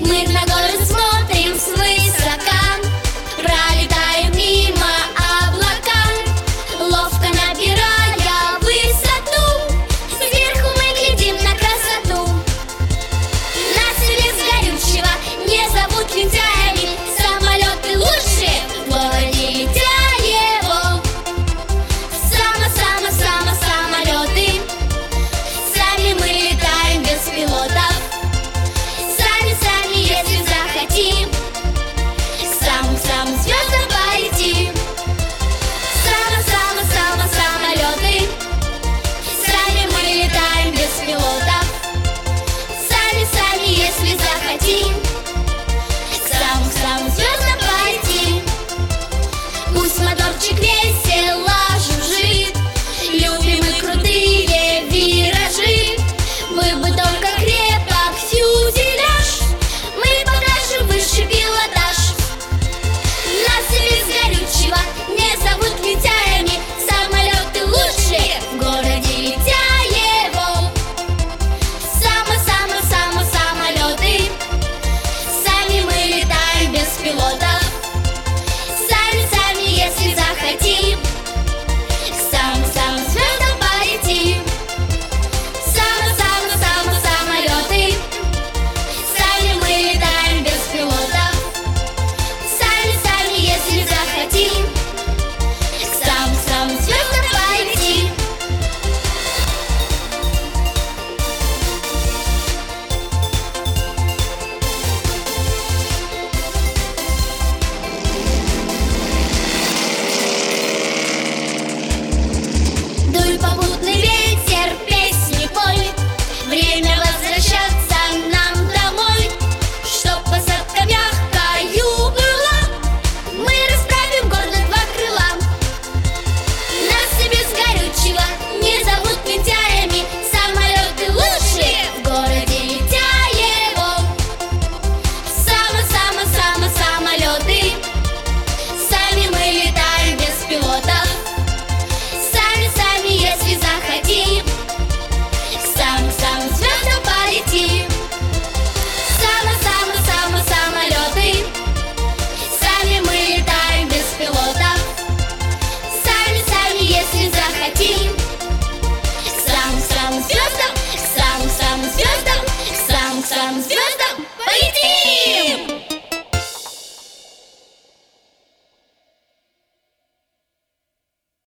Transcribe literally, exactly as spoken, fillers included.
Мы на горы смотрим свысока, пролетаем мимо облака, ловко набирая высоту. Сверху мы глядим на красоту. Нас без горючего не зовут лентяями. Самолеты лучшие в городе Летяево. Само-само-само самолеты. Сами мы летаем без пилотов. Сами-сами, если захотим, к самым-самым звездам полетим. Само-само-само самолеты. Сами мы летаем без пилотов. Сами-сами, если захотим, к самым-самым звездам полетим. Пусть моторчик весело жужжит, любим мы крутые виражи. Мы бы только крепок фюзеляж, мы покажем высший пилотаж. Нас без горючего не зовут лентяями. Самолеты лучшие в городе Летяево. Само-само-само самолеты. Сами мы летаем без пилотов. Сами-сами, если захотим, к самым-самым звездам полетим. Само-само-само самолеты. Сами мы летаем без пилотов. Сами-сами, если захотим, к самым-самым звездам полетим. Дуй, попутный ветер, песни пой. Время возвращаться нам домой. Чтоб посадка мягкою была, мы расправим гордо два крыла. Нас и без горючего не зовут лентяями. Самолеты лучшие в городе Летяево. Само-само-само самолеты. Сами мы летаем без пилотов. Сами-сами, если захотим, к самым-самым звездам полетим. Само-само-само самолеты. Сами мы летаем без пилотов. Сами-сами, если захотим, к самым-самым звездам, к самым-самым звездам, к самым-самым звездам.